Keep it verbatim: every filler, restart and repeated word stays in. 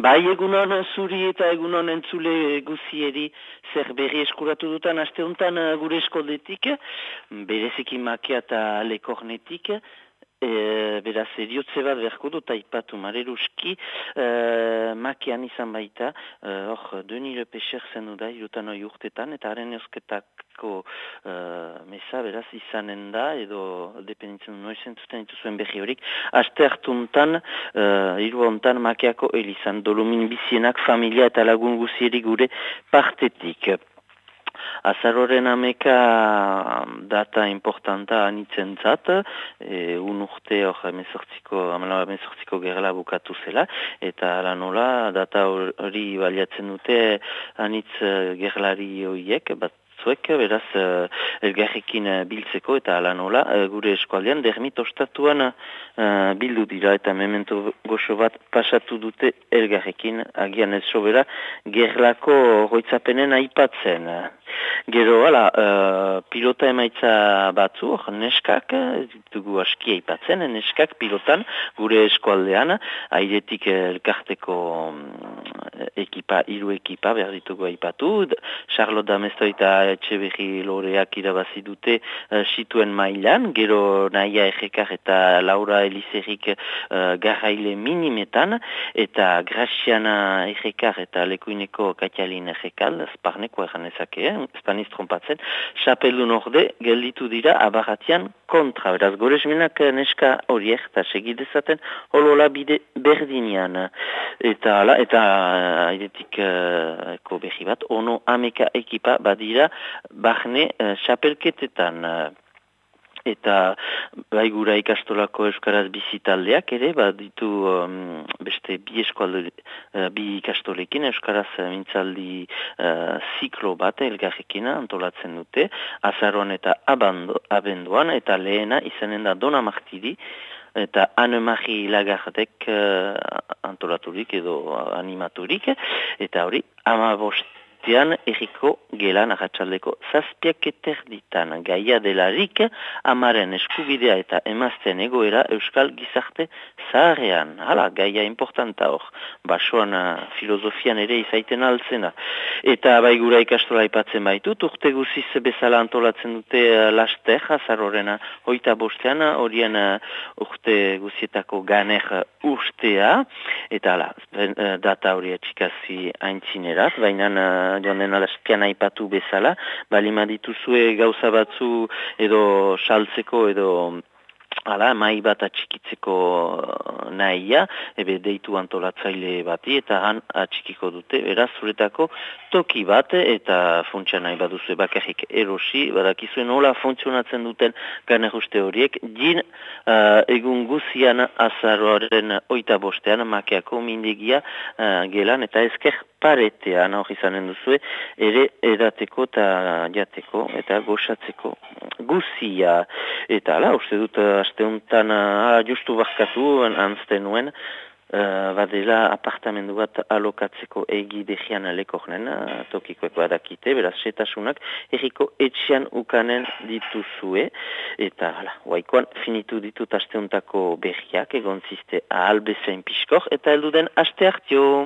Bai, egunon zuri eta egunon entzule guzieri zer berri eskuratu dutan aste honetan eh, gure eskoldetik, bereziki makia eta lekornetik, e, beraz eriotze bat berko dut aipatu mareruski, e, makian izan baita, hor, e, Deni Le Pêcheur zen da, irutan oi urtetan, eta haren eusketako e, mesa beraz izanen da, edo dependitzen noizen zuten dituzuen berri horik, aste hartuntan, Uh, hiru hontan makiako elizan, dolumin bizienak familia eta lagun guzieri gure partetik. Azaroren ameka data importanta anitzen zat, e, un urte hor emezortziko, amala emezortziko gerla bukatu zela, eta ala nola data hori baliatzen dute anitz gerlari horiek, bat zuek, beraz, uh, elgarrekin uh, biltzeko eta ala nola, uh, gure eskualdean dermit ostatuan uh, bildu dira eta memento goxo bat pasatu dute elgarrekin, agian ez sobera, gerlako roitzapenen aipatzen. Gero, ala, uh, pilota emaitza batzu, neskak, dugu aski aipatzen, neskak pilotan gure eskualdean, airetik elkarteko um, ekipa, hiru ekipa, behar ditugu aipatu, Charlotte Damesto eta Etxeberri Loreak irabazi dute uh, situen mailan, gero Naia Errekar eta Laura Elizerik uh, garraile minimetan, eta Graciana Errekar eta Lekuineko Katialin Errekal, Sparneko eganezake, eh? Spaniz trompatzen, Chapeldun orde gelditu dira abarratian kontra, beraz goresmenak neska horiek, eta segidezaten holola bide berdinean, eta ala, eta airetik uh, eko behi bat, ono ameka ekipa badira bahne uh, xapelketetan, uh, eta bai gura ikastolako euskaraz bizitaldeak ere, baditu um, beste bi eskualde, uh, bi ikastolekin euskaraz mintzaldi uh, ziklo bat elgarrekin antolatzen dute, azaroan eta abando, abenduan, eta lehena izanen da Dona Martiri, eta Anne-Marie Lagardek uh, antolaturik edo animaturik, eta hori, amabost erriko gelan arratsaldeko zazpiak eterditan gaia delarik amaren eskubidea eta emazten egoera euskal gizarte zaharrean. Hala, gaia importanta hor. Basoan filosofian ere izaiten altzena. Eta bai gura ikastola aipatzen baitut, urte guziz bezala antolatzen dute uh, laster, azarorena hoita bostean, horien uh, urte guzietako ganer ustea, eta hala, data hori atxikazi aintzinerat, baina uh, joan den alaspian aipatu bezala, balima dituzue gauza batzu edo saltzeko edo hala, mai bat atxikitzeko nahia, ebe deitu antolatzaile bati, eta han atxikiko dute, beraz, zuretako toki bat, eta funtsa nahi baduzue bakarrik erosi, badakizuen nola funtzionatzen duten ganeruste horiek, jin uh, egun guzian azaroaren oita bostean, makeako mindegia uh, gelan, eta ezker paretean, hor izanen duzue, ere edateko eta jateko, eta goxatzeko guzia, eta ala, uste dut, aste honetan, uh, justu barkatu, anzten nuen, uh, badela apartamendu bat alokatzeko egidegian lekornen, uh, tokikoek badakite, beraz, setasunak, erriko etxean ukanen dituzue, eta, ala, waikoan finitu ditut aste honetako berriak, egon ziste ahal bezain piskor, eta elduden aste hartio.